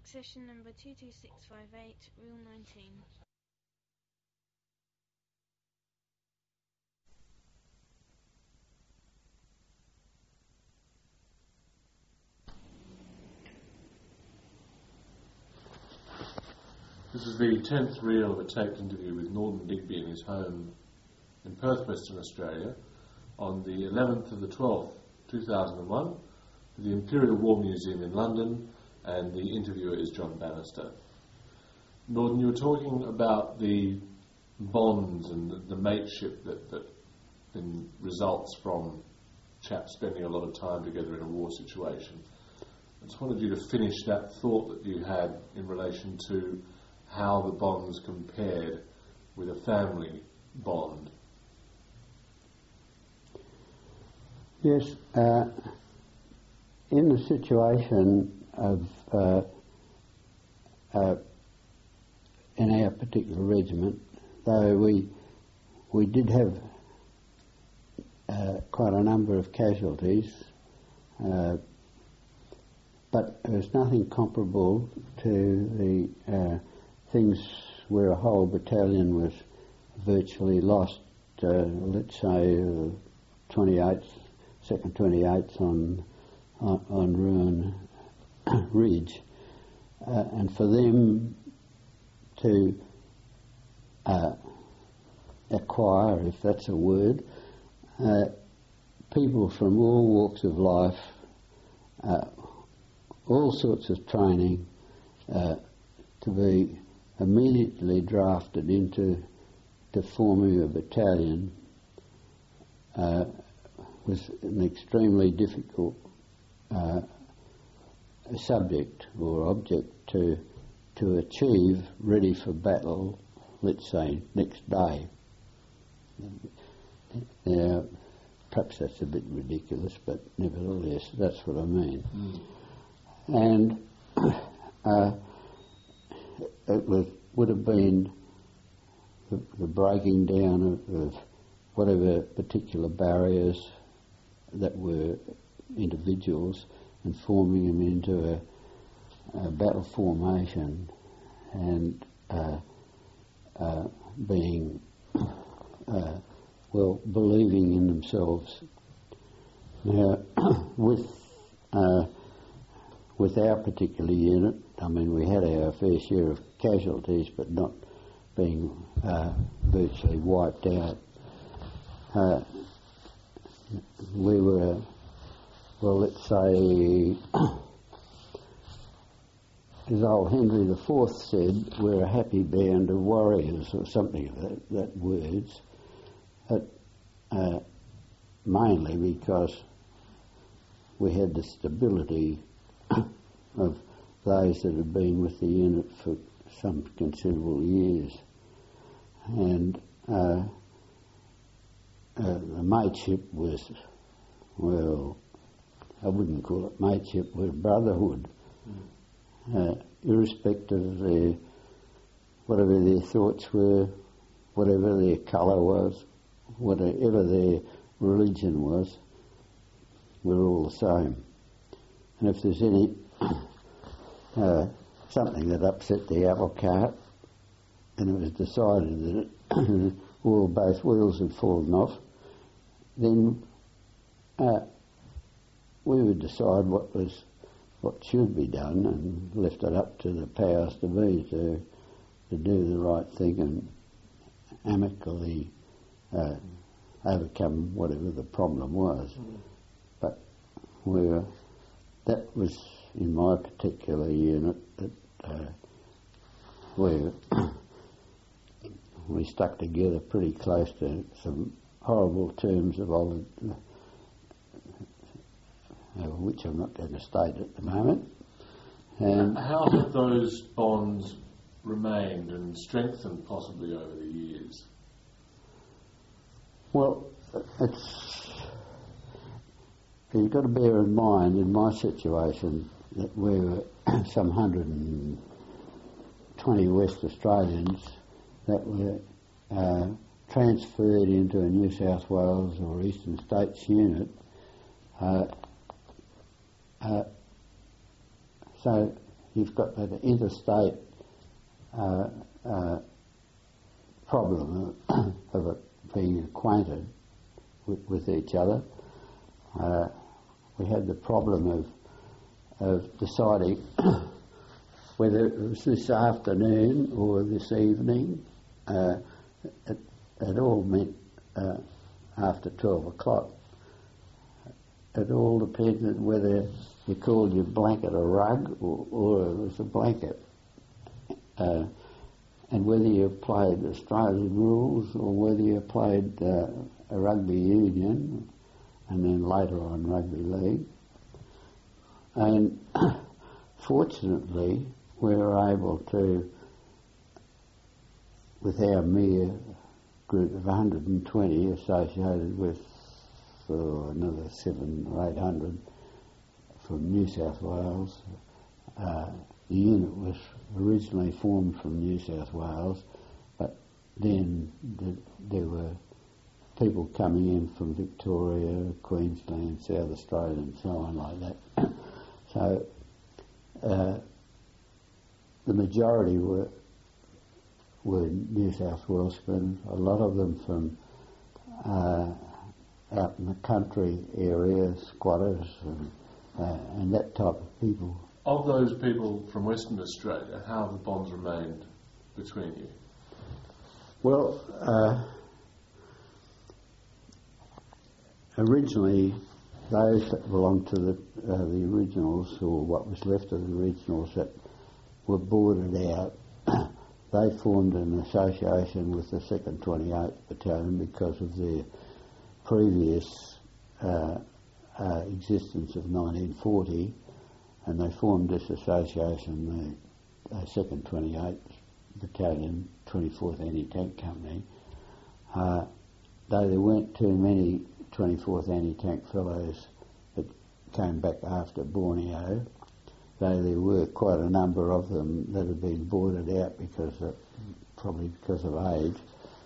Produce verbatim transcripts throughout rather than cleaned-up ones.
Session number two two six five eight, Rule nineteen. This is the tenth reel of a taped interview with Norden Digby in his home in Perth, Western Australia, on the eleventh of the twelfth, two thousand one, at the Imperial War Museum in London, and the interviewer is John Bannister. Norden, you were talking about the bonds and the, the mateship that, that then results from chaps spending a lot of time together in a war situation. I just wanted you to finish that thought that you had in relation to how the bonds compared with a family bond. Yes, uh, in the situation of uh, uh, in our particular regiment, though we we did have uh, quite a number of casualties, uh, but there was nothing comparable to the uh, things where a whole battalion was virtually lost. Uh, let's say uh, twenty-eighth, second twenty-eighth on on, on Ruin Ridge, uh, and for them to uh, acquire, if that's a word, uh, people from all walks of life, uh, all sorts of training, uh, to be immediately drafted into to forming a battalion uh, was an extremely difficult uh, subject or object to to achieve, ready for battle, let's say, next day. Now, perhaps that's a bit ridiculous, but nevertheless, that's what I mean. Mm. And uh, it was, would have been the, the breaking down of, of whatever particular barriers that were individuals and forming them into a Uh, battle formation and uh, uh, being uh, well believing in themselves. Now, with uh, with our particular unit, I mean, we had our fair share of casualties, but not being uh, virtually wiped out. Uh, we were, well, let's say, as old Henry the Fourth said, we're a happy band of warriors, or something of that, that words, but uh, mainly because we had the stability of those that had been with the unit for some considerable years. And uh, uh, the mateship was, well, I wouldn't call it mateship, it was brotherhood. Mm. Uh, irrespective of their, whatever their thoughts were, whatever their colour was, whatever their religion was, we're all the same. And if there's any uh, something that upset the apple cart, and it was decided that it, all both wheels had fallen off, then uh, we would decide what was what should be done and left it up to the powers to be to to do the right thing and amicably uh, overcome whatever the problem was. Mm. But we were, that was in my particular unit that uh, we we stuck together pretty close to some horrible terms of old, Uh, which I'm not going to state at the moment. And how have those bonds remained and strengthened possibly over the years? Well, it's, you've got to bear in mind, in my situation, that we were some one hundred twenty West Australians that were uh, transferred into a New South Wales or Eastern States unit. Uh, Uh, so you've got that interstate uh, uh, problem of, of it being acquainted with, with each other. Uh, we had the problem of of deciding whether it was this afternoon or this evening. Uh, it, it all meant uh, after twelve o'clock. It all depended whether you called your blanket a rug or, or it was a blanket. Uh, and whether you played Australian rules or whether you played uh, a rugby union and then later on rugby league. And fortunately we were able to, with our mere group of one hundred twenty associated with uh, another seven or eight hundred from New South Wales, uh, the unit was originally formed from New South Wales, but then the, there were people coming in from Victoria, Queensland, South Australia and so on like that. So uh, the majority were were New South Welshman, a lot of them from uh, out in the country areas, squatters and, uh, and that type of people. Of those people from Western Australia, how have the bonds remained between you? Well, uh, originally those that belonged to the uh, the originals, or what was left of the originals that were boarded out, they formed an association with the second twenty-eighth Battalion because of their previous uh, uh, existence of nineteen forty, and they formed this association, the uh, second twenty-eighth Battalion, twenty-fourth Anti-Tank Company. Uh, though there weren't too many twenty-fourth Anti-Tank fellows that came back after Borneo, though there were quite a number of them that had been boarded out because of, probably because of age.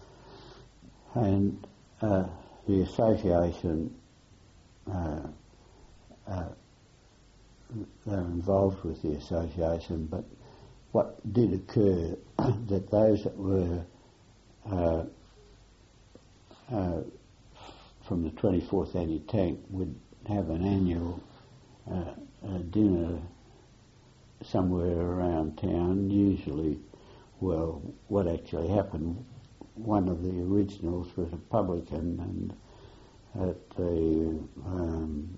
And uh, the association, uh, uh, they were involved with the association, but what did occur that those that were uh, uh, from the twenty-fourth Anti-Tank would have an annual uh, uh, dinner somewhere around town. Usually, well, what actually happened, one of the originals was a publican, and at the um,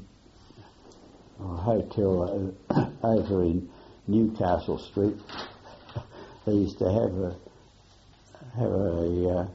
a hotel uh, over in Newcastle Street, they used to have a have a uh,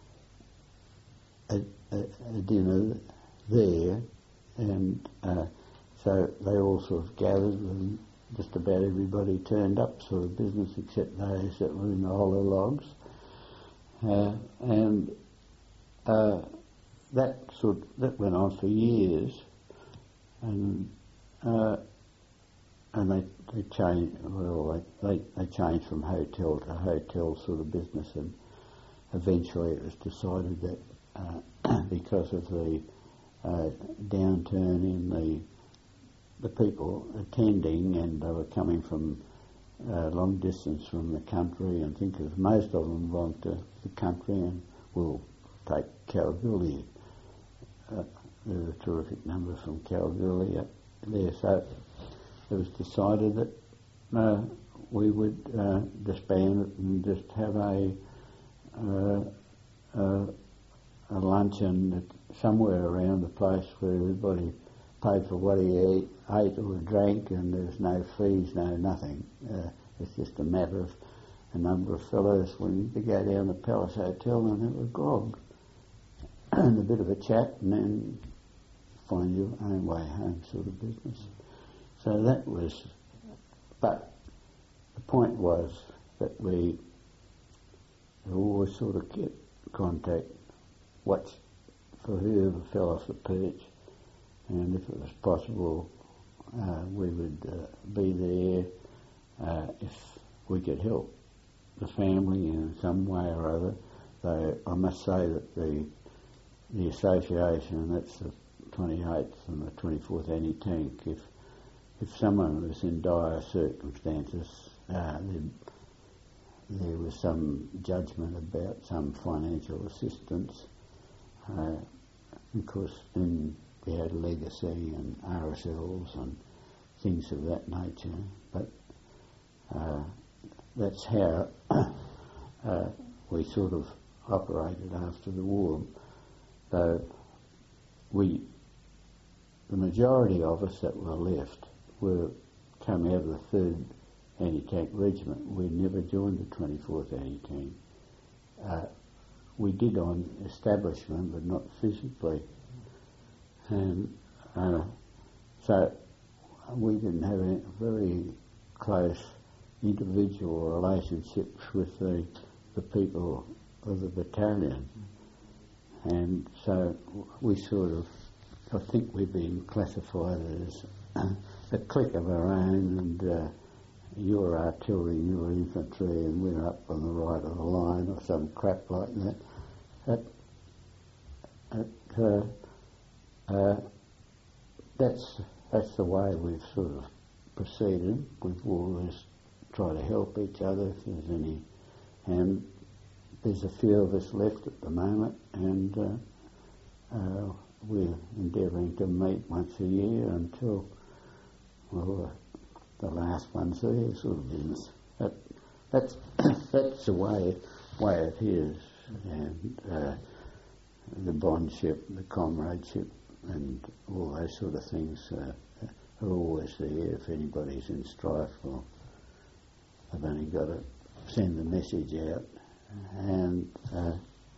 a, a, a dinner there, and uh, so they all sort of gathered, and just about everybody turned up, sort of business, except those that were in the hollow logs, uh, and uh, that sort of, that went on for years, and uh, and they they changed well they, they they changed from hotel to hotel sort of business, and eventually it was decided that uh, because of the uh, downturn in the the people attending, and they were coming from uh, long distance from the country, and I think of most of them belonged to the country, and we'll take Kalgoorlie. Uh, there's a terrific number from Kalgoorlie up there, so it was decided that uh, we would uh, disband it and just have a uh, uh, a luncheon at somewhere around the place where everybody paid for what he ate, ate or drank, and there's no fees, no nothing. Uh, it's just a matter of a number of fellows when you go down the Palace Hotel and have a grog and a bit of a chat, and then find your own way home sort of business. So that was, but the point was that we always sort of kept contact, watch for whoever fell off the perch, and if it was possible, uh, we would uh, be there uh, if we could help the family in some way or other. Though I must say that the the association, that's the twenty-eighth and the twenty-fourth Anti-Tank, if if someone was in dire circumstances, uh, there, there was some judgment about some financial assistance. Uh, of course, then we had legacy and R S Ls and things of that nature. But uh, that's how uh, we sort of operated after the war. Though we, the majority of us that were left were come out of the third Anti-Tank Regiment. We never joined the twenty-fourth Anti-Tank. Uh, we did on establishment, but not physically. And uh, so we didn't have any very close individual relationships with the, the people of the battalion. And so we sort of, I think we've been classified as a clique of our own, and uh, you're artillery, you're infantry, and we're up on the right of the line, or some crap like that. That, that uh, uh, that's that's the way we've sort of proceeded. We've always tried to help each other if there's any, and there's a few of us left at the moment, and uh, uh, we're endeavouring to meet once a year until, well, the last one's there, sort of business. That, that's that's the way way it is, and uh, the bondship, the comradeship, and all those sort of things uh, are always there. If anybody's in strife, well, they've only got to send the message out, and uh,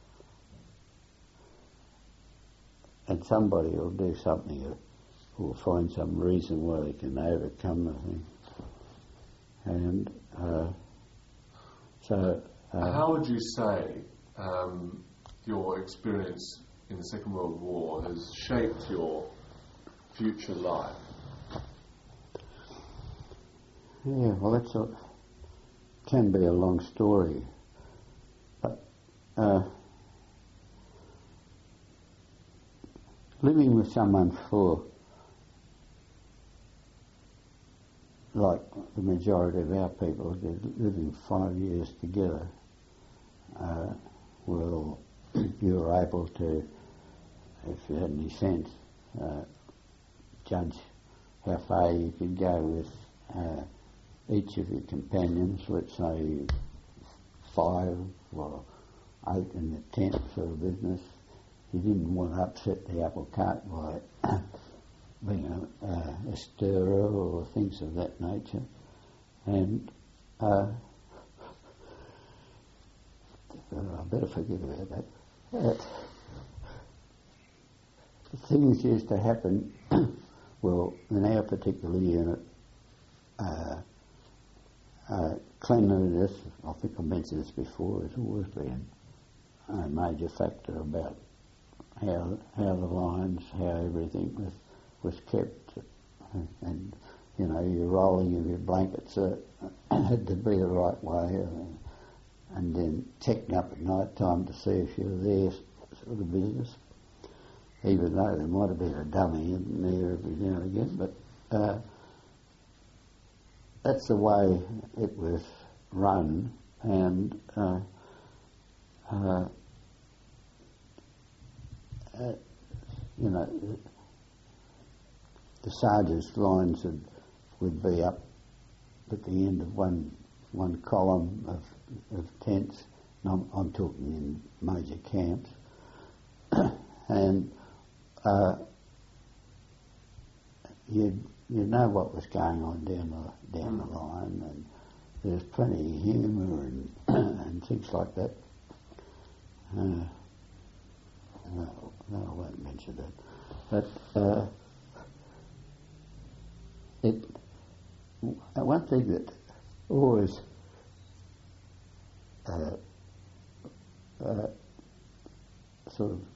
and somebody will do something or will find some reason why they can overcome the thing. And uh, so... Uh, How would you say um, your experience in the Second World War has shaped your future life? Yeah, well, that's a, can be a long story. But uh, living with someone for, like the majority of our people, did, living five years together, uh, well, you were able to, if you had any sense, uh, judge how far you could go with uh, each of your companions, let's say five or eight in the tent for a business. You didn't want to upset the apple cart by being a, uh, a stirrer or things of that nature. And uh, I better forget about that. Uh, things used to happen, well, in our particular unit, uh, uh, cleanliness, I think I mentioned this before, has always been a major factor about how how the lines, how everything was was kept, and you know, your rolling of your blankets uh, had to be the right way, uh, and then checking up at night time to see if you were there, sort of business. Even though there might have been a dummy in there every now and again, but uh, that's the way it was run, and uh, uh, uh, you know, the sergeant's lines would, would be up at the end of one one column of, of tents. And I'm, I'm talking in major camps, and uh, you'd you know what was going on down the down the line, and there's plenty of humour and and things like that. Uh, no, no, I won't mention that. But uh, it one thing that always uh, uh, sort of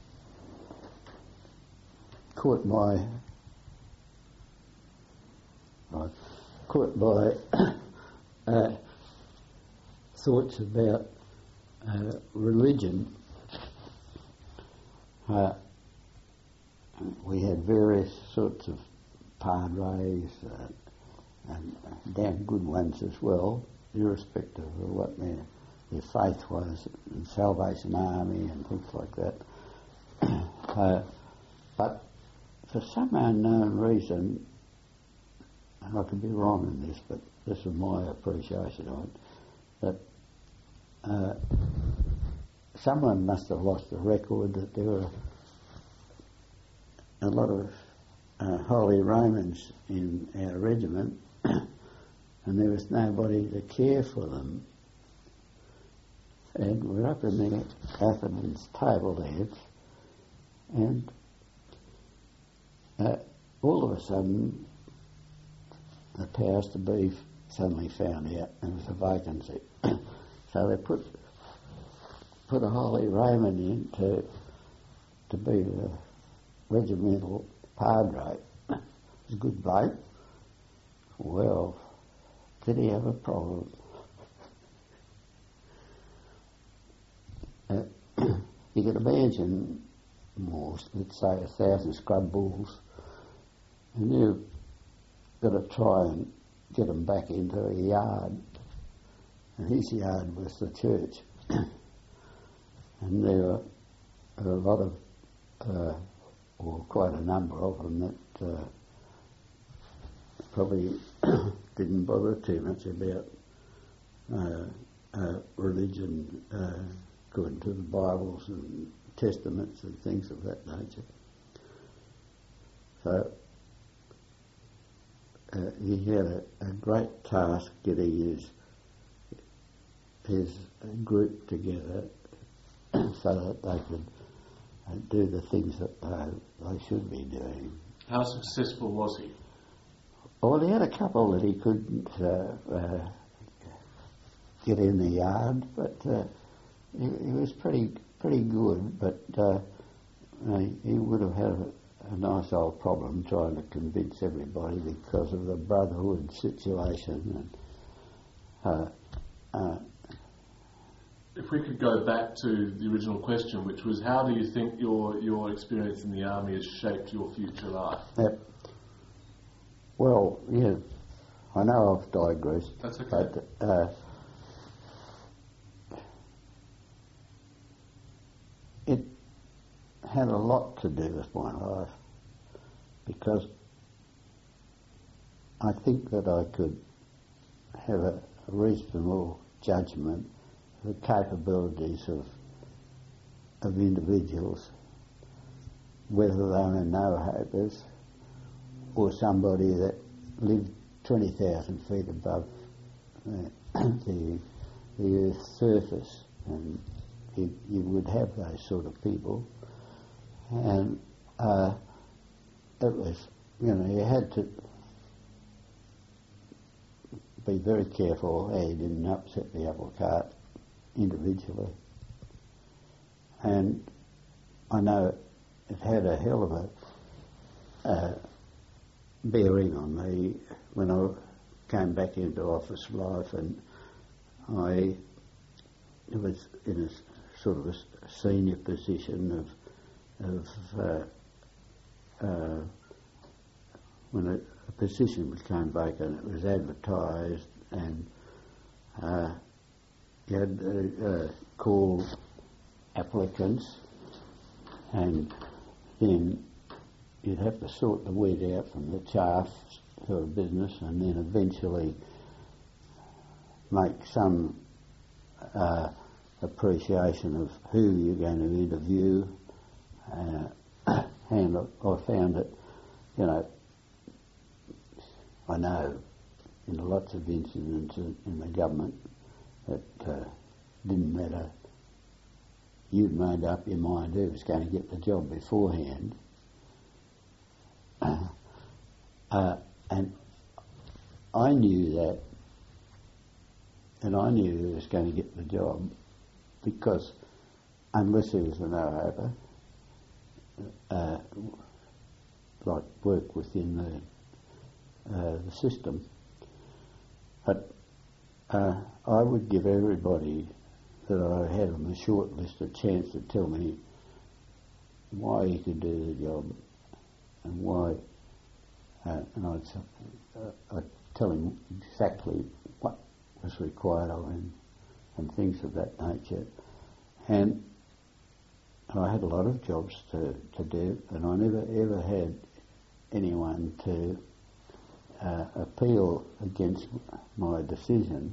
caught my uh, caught my uh, thoughts about uh, religion. Uh, we had various sorts of padres, uh, and damn good ones as well, irrespective of what their, their faith was, and Salvation Army and things like that. uh, but for some unknown reason, and I could be wrong in this, but this is my appreciation of it, that uh, someone must have lost the record that there were a lot of uh, Holy Romans in our regiment and there was nobody to care for them. And we're up in the Atherton's table there, and uh, all of a sudden the powers to be suddenly found out there was a vacancy. So they put put a Holy Roman in to to be the regimental padre. It was a good bloke. Well, did he have a problem? Uh, you can imagine more, let's say a thousand scrub bulls, and you've got to try and get them back into a yard, and his yard was the church. And there were a lot of, uh, or quite a number of them that uh, probably didn't bother too much about uh, uh, religion uh, according to the Bibles and Testaments and things of that nature. So uh, he had a, a great task getting his his group together so that they could uh, do the things that they, they should be doing. How successful was he? Well, he had a couple that he couldn't uh, uh, get in the yard, but uh, he, he was pretty pretty good. But uh, he, he would have had a, a nice old problem trying to convince everybody because of the brotherhood situation. And uh, uh, if we could go back to the original question, which was, how do you think your your experience in the army has shaped your future life? Yep. Well, yeah, I know I've digressed. That's okay. But uh, it had a lot to do with my life because I think that I could have a reasonable judgment of the capabilities of of individuals, whether they were no-hopers or somebody that lived twenty thousand feet above uh, the, the Earth's surface, and you, you would have those sort of people. And uh, it was, you know, you had to be very careful how you didn't upset the apple cart individually. And I know it had a hell of a uh, bearing on me when I came back into office life, and I was in a sort of a senior position of of uh, uh, when a, a position became vacant, it was advertised, and uh, you had to uh, call applicants, and then you'd have to sort the wheat out from the chaff sort of business, and then eventually make some uh, appreciation of who you're going to interview. Uh, and I found that, you know, I know in lots of incidents in the government that uh, didn't matter. You'd made up your mind who was going to get the job beforehand. Uh, and I knew that, and I knew who was going to get the job, because unless he was a no-hoper, uh, like work within the, uh, the system. But uh, I would give everybody that I had on the short list a chance to tell me why he could do the job and why uh, and I'd, uh, I'd tell him exactly what was required of him and things of that nature. And I had a lot of jobs to, to do, and I never ever had anyone to uh, appeal against my decision.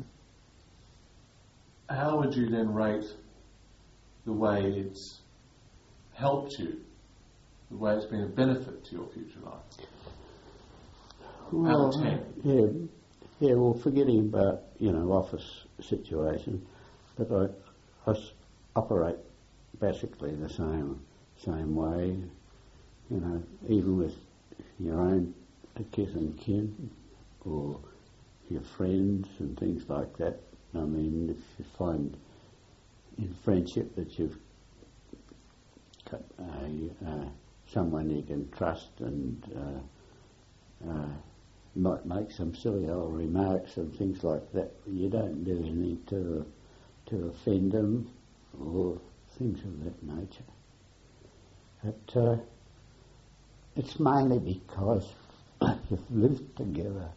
How would you then rate the way it's helped you, the way it's been a benefit to your future life? Well, out of ten? Yeah, yeah. Well, forgetting about you know office situation, but I, I s- operate basically the same same way. You know, even with your own kith and kin or your friends and things like that. I mean, if you find in friendship that you've got uh, uh, someone you can trust and uh, uh, might make some silly old remarks and things like that, you don't do anything to to offend them or things of that nature. But uh, it's mainly because you've lived together.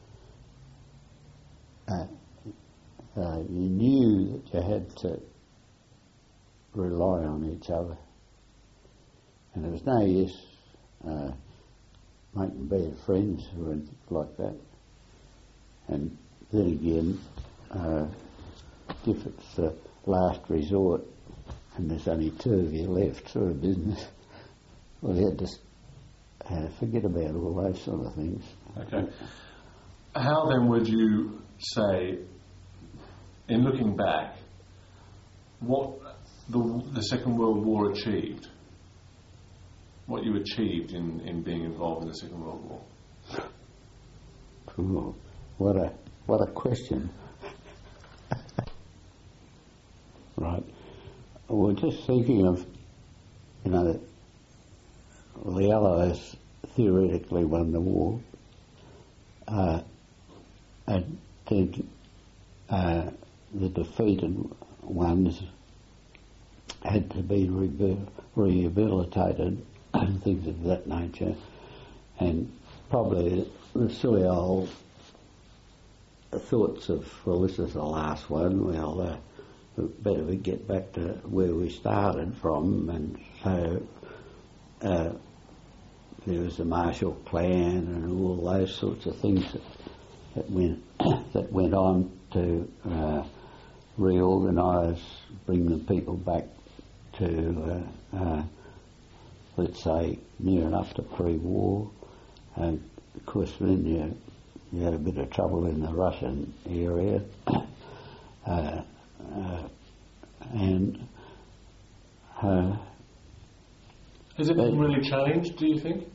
Uh, uh, you knew that you had to rely on each other, and there was no use uh, making bad friends or anything like that. And then again, uh, if it's the last resort and there's only two of you left for a business, well, you just uh, forget about all those sort of things. Okay. How then would you say, in looking back, what the, the Second World War achieved? What you achieved in, in being involved in the Second World War? Ooh, what a what a question. Right. Well, just thinking of, you know, the Allies theoretically won the war. Uh, I think uh, the defeated ones had to be re- rehabilitated and things of that nature, and probably the silly old thoughts of, well, this is the last one, well, uh, better we get back to where we started from, and so uh, there was the Marshall Plan and all those sorts of things that, that went that went on to uh, reorganise, bring the people back to, uh, uh, let's say, near enough to pre-war. And of course, then you, you had a bit of trouble in the Russian area, uh, uh, and uh, has it really changed, do you think?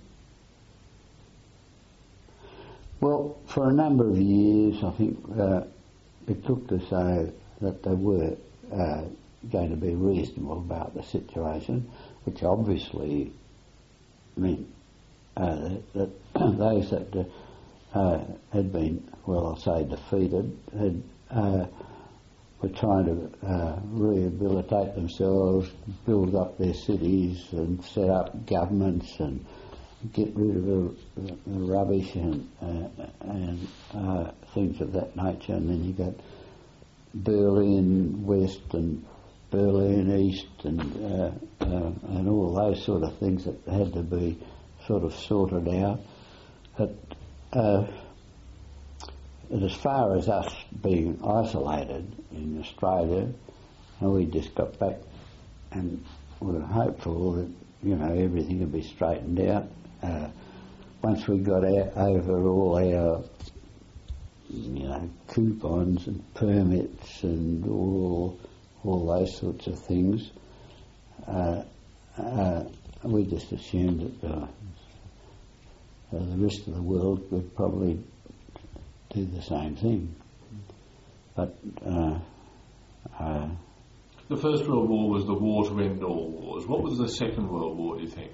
Well, for a number of years, I think uh, it looked as though that they were uh, going to be reasonable about the situation, which obviously meant uh, that those that uh, had been, well, I'll say defeated, had, uh, were trying to uh, rehabilitate themselves, build up their cities and set up governments and get rid of the, the rubbish and, uh, and uh, things of that nature. And then you got Berlin West and Berlin East and uh, uh, and all those sort of things that had to be sort of sorted out. But uh, as far as us being isolated in Australia, and we just got back and we were hopeful that, you know, everything would be straightened out. Uh, once we got out over all our, you know, coupons and permits and all all those sorts of things, uh, uh, we just assumed that uh, uh, the rest of the world would probably do the same thing. But uh, uh, the First World War was the war to end all wars. What was the Second World War, do you think?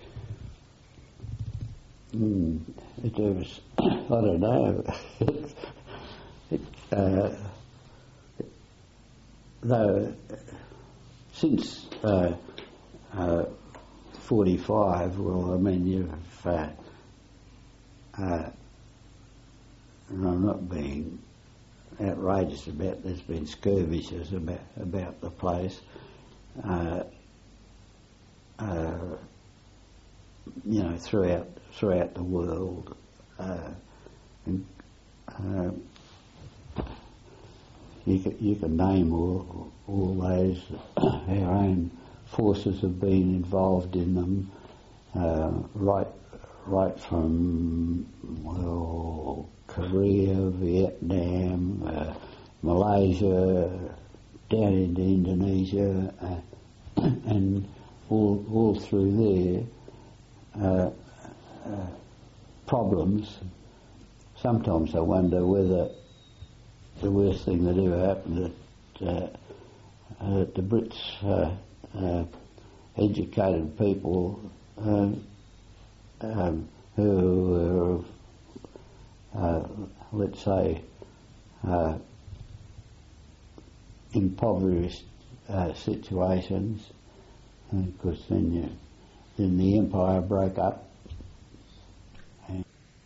Mm, it was, I don't know. it, it, uh, it, though, since uh, uh, forty-five, well, I mean, you've uh, uh, and I'm not being outrageous about, there's been skirmishes about, about the place. Uh, uh, you know, throughout throughout the world, uh, and, uh, you can you can name all all those. Our own forces have been involved in them, uh, right right from well, Korea, Vietnam, uh, Malaysia, down into Indonesia, uh, and all all through there. Uh, uh, problems. Sometimes I wonder whether the worst thing that ever happened that, uh, uh, that the Brits uh, uh, educated people uh, um, who were, uh, let's say, uh, impoverished uh, situations, because then you Then the empire broke up. And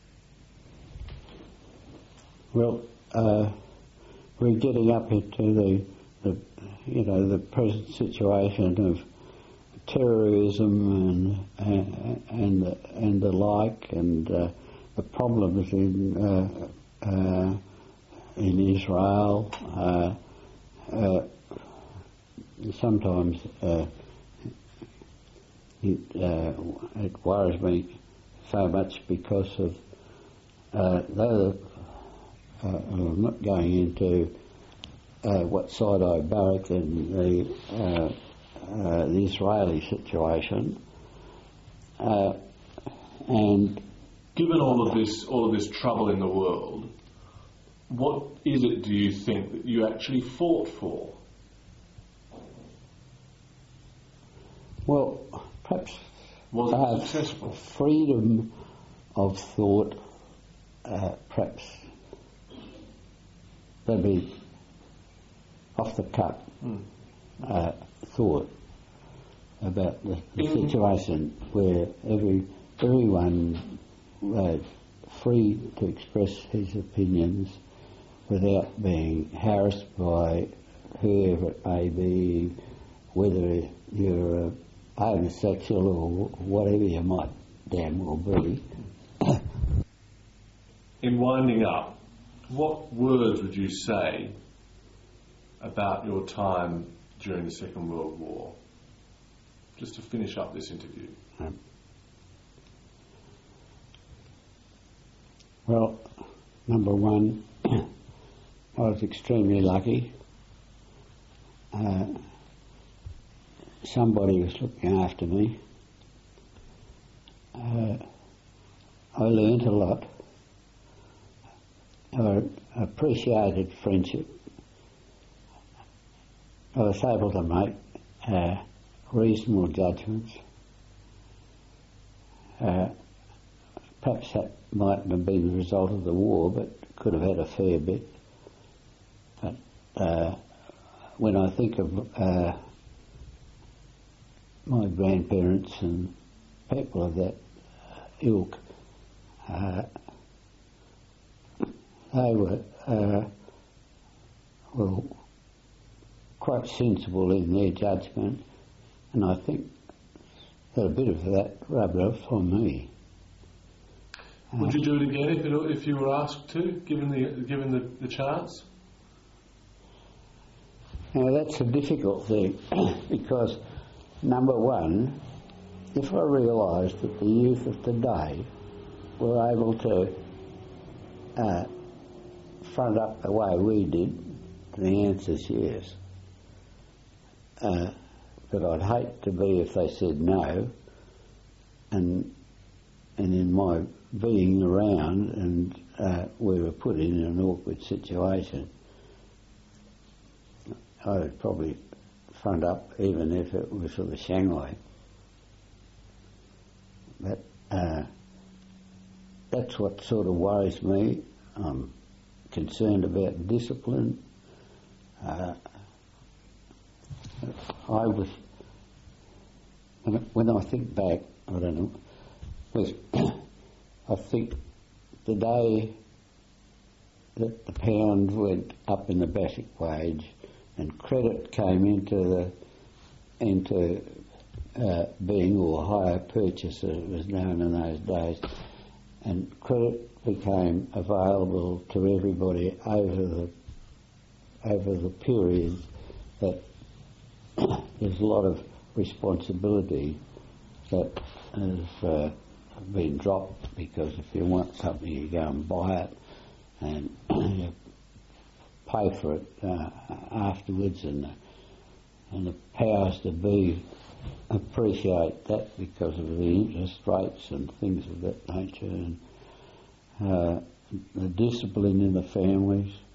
well, uh, we're getting up into the, the, you know, the present situation of terrorism and and and the, and the like, and uh, the problems in uh, uh, in Israel. Uh, uh, sometimes. Uh, It, uh, it worries me so much because of, uh, though uh, I'm not going into uh, what side I barrack in the, uh, uh, the Israeli situation, uh, and given all of this, all of this trouble in the world, what is it, do you think, that you actually fought for? Well, perhaps was it uh, successful? Freedom of thought, uh, perhaps that'd be off the cuff mm. uh, thought about the, the In situation where every everyone uh, free to express his opinions without being harassed by whoever it may be, whether you're a homosexual or whatever you might damn well be. In winding up, what words would you say about your time during the Second World War? Just to finish up this interview. Um, well, number one, I was extremely lucky. Uh, somebody was looking after me. Uh, I learnt a lot. I appreciated friendship. I was able to make uh, reasonable judgments. Uh, perhaps that mightn't have been the result of the war, but could have had a fair bit. But uh, when I think of uh, my grandparents and people of that ilk, uh, they were uh, well quite sensible in their judgment, and I think that a bit of that rubbed off on me. Would you do it again if, it, if you were asked to, given the given the, the chance? Now that's a difficult thing because, number one, if I realised that the youth of today were able to uh, front up the way we did, the answer's yes. Uh, but I'd hate to be if they said no, and and in my being around and uh, we were put in an awkward situation, I would probably front up even if it was for the Shanghai. But uh, that's what sort of worries me. I'm concerned about discipline. Uh, I was, when I think back, I don't know, was I think the day that the pound went up in the basic wage and credit came into the into uh, being, or hire purchase as it was known in those days, and credit became available to everybody over the over the period that there's a lot of responsibility that has uh, been dropped, because if you want something you go and buy it and you pay for it uh, afterwards, and the, and the powers to be appreciate that because of the interest rates and things of that nature, and uh, the discipline in the families.